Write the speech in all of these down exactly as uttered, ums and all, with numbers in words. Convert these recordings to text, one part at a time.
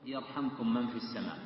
يرحمكم من في السماء.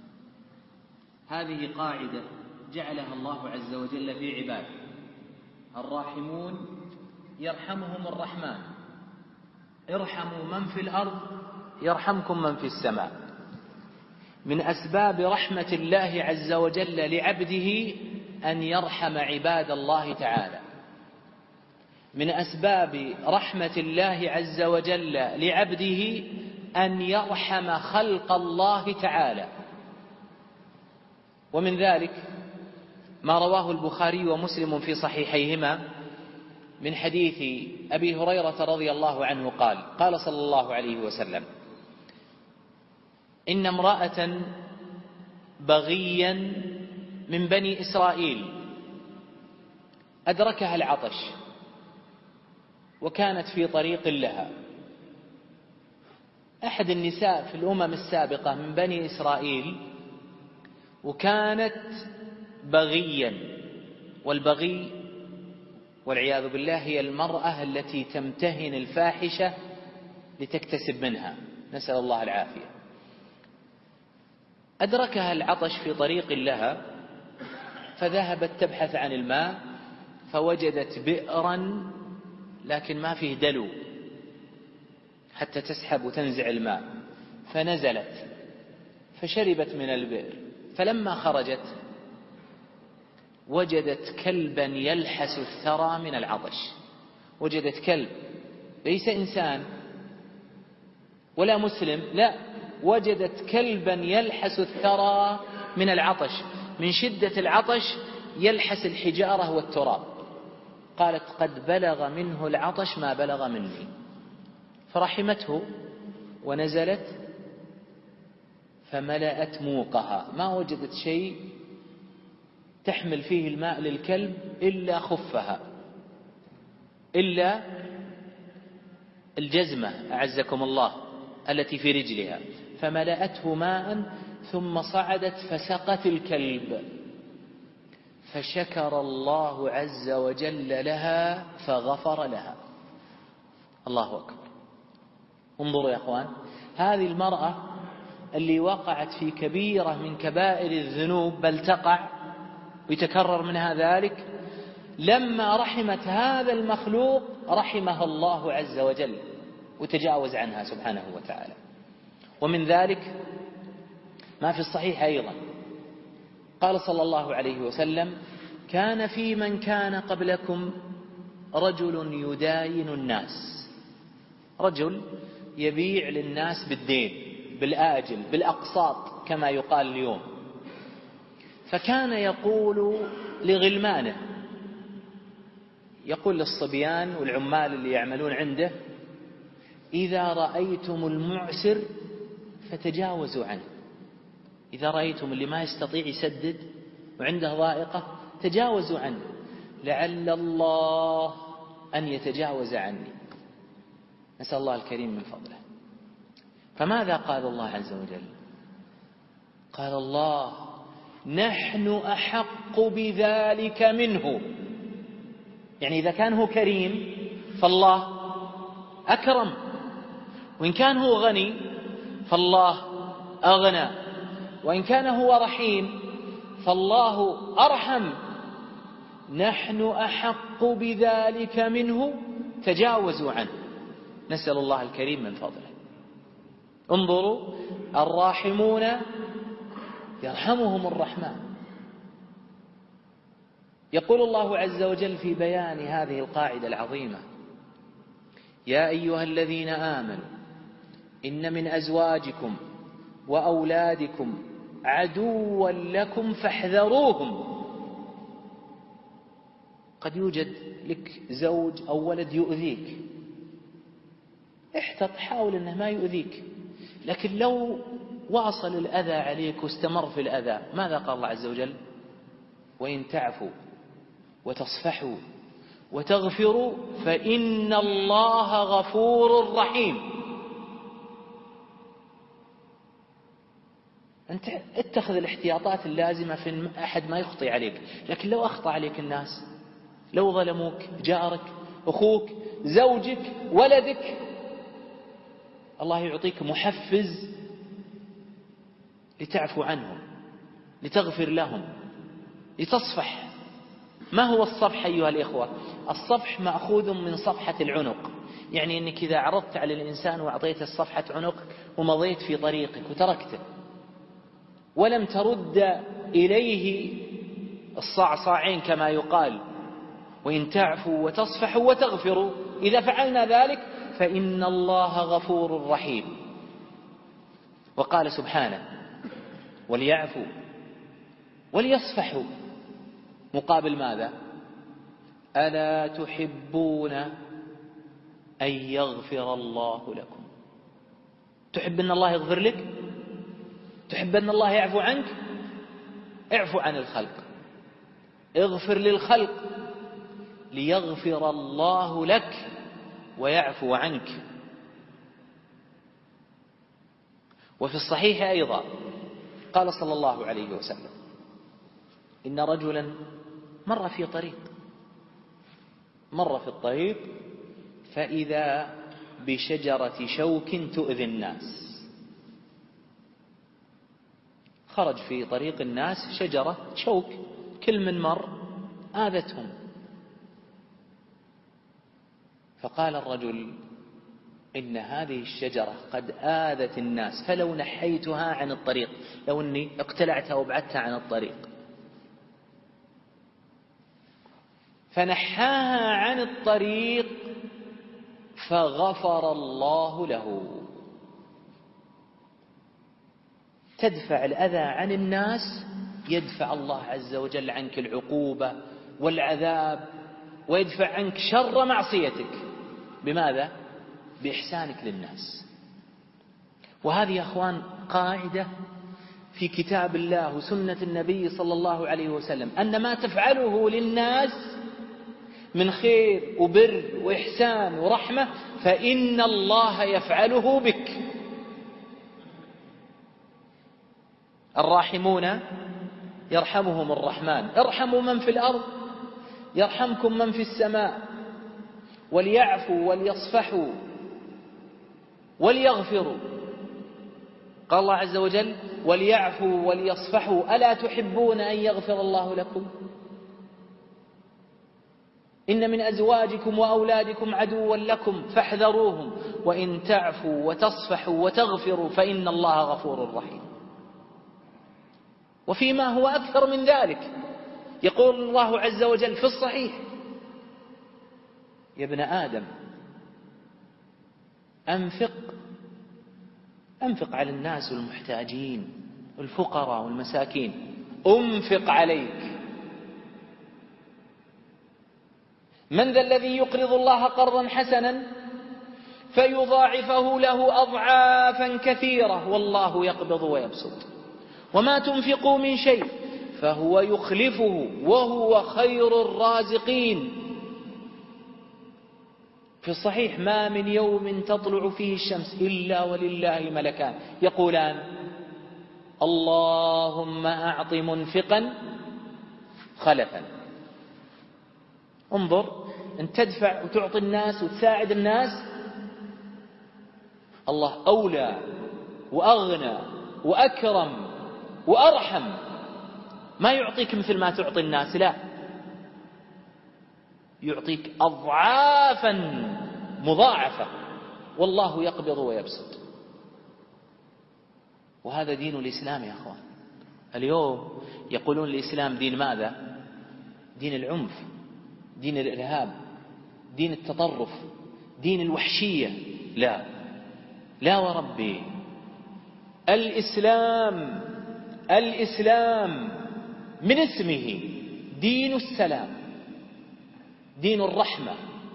هذه قاعدة جعلها الله عز وجل في عباده، الراحمون يرحمهم الرحمن، ارحموا من في الأرض يرحمكم من في السماء. من أسباب رحمة الله عز وجل لعبده أن يرحم عباد الله تعالى. من أسباب رحمة الله عز وجل لعبده أن يرحم خلق الله تعالى. ومن ذلك ما رواه البخاري ومسلم في صحيحيهما من حديث أبي هريرة رضي الله عنه قال: قال صلى الله عليه وسلم: إن امرأة بغيا من بني إسرائيل أدركها العطش وكانت في طريق لها. أحد النساء في الأمم السابقة من بني إسرائيل، وكانت بغيا، والبغي والعياذ بالله هي المرأة التي تمتهن الفاحشة لتكتسب منها، نسأل الله العافية. أدركها العطش في طريق لها فذهبت تبحث عن الماء، فوجدت بئرا لكن ما فيه دلو حتى تسحب وتنزع الماء، فنزلت فشربت من البئر. فلما خرجت وجدت كلبا يلحس الثرى من العطش. وجدت كلب، ليس إنسان ولا مسلم، لا، وجدت كلبا يلحس الثرى من العطش، من شدة العطش يلحس الحجارة والتراب. قالت: قد بلغ منه العطش ما بلغ مني. فرحمته ونزلت فملأت موقها، ما وجدت شيء تحمل فيه الماء للكلب إلا خفها، إلا الجزمة أعزكم الله التي في رجلها، فملأته ماء ثم صعدت فسقت الكلب، فشكر الله عز وجل لها فغفر لها. الله أكبر. انظروا يا أخوان، هذه المرأة اللي وقعت في كبيرة من كبائر الذنوب، بل تقع ويتكرر منها ذلك، لما رحمت هذا المخلوق رحمها الله عز وجل وتجاوز عنها سبحانه وتعالى. ومن ذلك ما في الصحيح أيضا قال صلى الله عليه وسلم: كان في من كان قبلكم رجل يداين الناس، رجل يبيع للناس بالدين، بالآجل، بالأقساط كما يقال اليوم. فكان يقول لغلمانه، يقول للصبيان والعمال اللي يعملون عنده: إذا رأيتم المعسر فتجاوزوا عنه. إذا رأيتم اللي ما يستطيع يسدد وعنده ضائقة تجاوزوا عنه، لعل الله أن يتجاوز عني. نسأل الله الكريم من فضله. فماذا قال الله عز وجل؟ قال الله: نحن أحق بذلك منه. يعني إذا كان هو كريم فالله أكرم، وإن كان هو غني فالله أغنى، وإن كان هو رحيم فالله أرحم. نحن أحق بذلك منه، تجاوزوا عنه. نسأل الله الكريم من فضله. انظروا، الراحمون يرحمهم الرحمن. يقول الله عز وجل في بيان هذه القاعدة العظيمة: يا أيها الذين آمنوا إن من أزواجكم وأولادكم عدوا لكم فاحذروهم. قد يوجد لك زوج أو ولد يؤذيك، احتط، حاول أنه ما يؤذيك. لكن لو واصل الأذى عليك واستمر في الأذى، ماذا قال الله عز وجل؟ وإن تعفوا وتصفحوا وتغفروا فإن الله غفور رحيم. أنت اتخذ الاحتياطات اللازمة في أحد ما يخطي عليك. لكن لو أخطأ عليك الناس، لو ظلموك، جارك، أخوك، زوجك، ولدك، الله يعطيك محفز لتعفو عنهم، لتغفر لهم، لتصفح. ما هو الصفح أيها الإخوة؟ الصفح مأخوذ من صفحة العنق، يعني أنك إذا عرضت على الإنسان وأعطيته صفحة عنقك ومضيت في طريقك وتركته ولم ترد إليه الصعصاعين كما يقال، وإن تعفوا وتصفحوا وتغفروا، إذا فعلنا ذلك فإن الله غفور رحيم. وقال سبحانه: وليعفوا وليصفحوا، مقابل ماذا؟ ألا تحبون أن يغفر الله لكم؟ تحب أن الله يغفر لك؟ تحب أن الله يعفو عنك؟ اعفو عن الخلق، اغفر للخلق ليغفر الله لك ويعفو عنك. وفي الصحيح أيضا قال صلى الله عليه وسلم: إن رجلا مر في طريق مر في الطريق فإذا بشجرة شوك تؤذي الناس. خرج في طريق الناس شجرة شوك، كل من مر آذتهم. فقال الرجل: إن هذه الشجرة قد آذت الناس، فلو نحيتها عن الطريق، لو أني اقتلعتها وابعدتها عن الطريق. فنحاها عن الطريق فغفر الله له. تدفع الأذى عن الناس، يدفع الله عز وجل عنك العقوبة والعذاب، ويدفع عنك شر معصيتك. بماذا؟ بإحسانك للناس. وهذه يا أخوان قاعدة في كتاب الله وسنة النبي صلى الله عليه وسلم، أن ما تفعله للناس من خير وبر وإحسان ورحمة فإن الله يفعله بك. الراحمون يرحمهم الرحمن، ارحموا من في الأرض يرحمكم من في السماء. وليعفوا وليصفحوا وليغفروا. قال الله عز وجل: وليعفوا وليصفحوا ألا تحبون أن يغفر الله لكم؟ إن من أزواجكم وأولادكم عدوا لكم فاحذروهم وإن تعفوا وتصفحوا وتغفروا فإن الله غفور رحيم. وفيما هو أكثر من ذلك يقول الله عز وجل في الصحيح: يا ابن آدم أنفق أنفق على الناس والمحتاجين والفقراء والمساكين، أنفق عليك. من ذا الذي يقرض الله قرضا حسنا فيضاعفه له أضعافا كثيرة والله يقبض ويبسط وما تنفقوا من شيء فهو يخلفه وهو خير الرازقين. في الصحيح: ما من يوم تطلع فيه الشمس إلا ولله ملكان يقولان: اللهم أعط منفقا خلفا. انظر، أن تدفع وتعطي الناس وتساعد الناس، الله أولى وأغنى وأكرم وأرحم. ما يعطيك مثل ما تعطي الناس، لا، يعطيك أضعافا مضاعفة والله يقبض ويبسط. وهذا دين الإسلام يا أخوان. اليوم يقولون الإسلام دين ماذا؟ دين العنف، دين الإرهاب، دين التطرف، دين الوحشية. لا لا وربي، الإسلام الإسلام من اسمه دين السلام، دين الرحمة،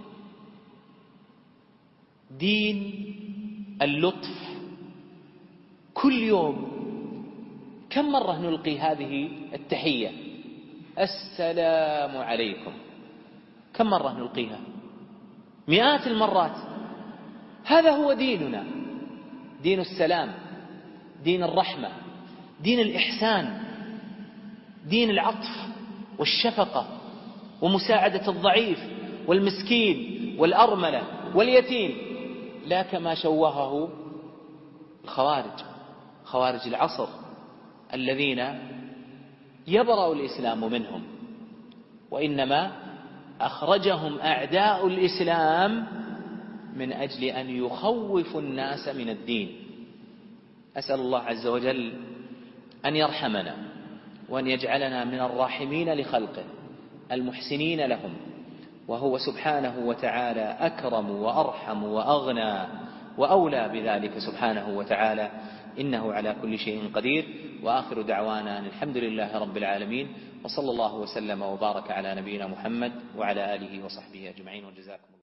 دين اللطف. كل يوم كم مرة نلقي هذه التحية؟ السلام عليكم. كم مرة نلقيها؟ مئات المرات. هذا هو ديننا، دين السلام، دين الرحمة، دين الإحسان، دين العطف والشفقة ومساعدة الضعيف والمسكين والأرملة واليتيم، لا كما شوهه الخوارج، خوارج العصر الذين يبرأ الإسلام منهم، وإنما أخرجهم أعداء الإسلام من أجل أن يخوفوا الناس من الدين. أسأل الله عز وجل أن يرحمنا وأن يجعلنا من الراحمين لخلقه المحسنين لهم، وهو سبحانه وتعالى أكرم وأرحم وأغنى وأولى بذلك سبحانه وتعالى، إنه على كل شيء قدير. وآخر دعوانا أن الحمد لله رب العالمين، وصلى الله وسلم وبارك على نبينا محمد وعلى آله وصحبه أجمعين، وجزاكم الله.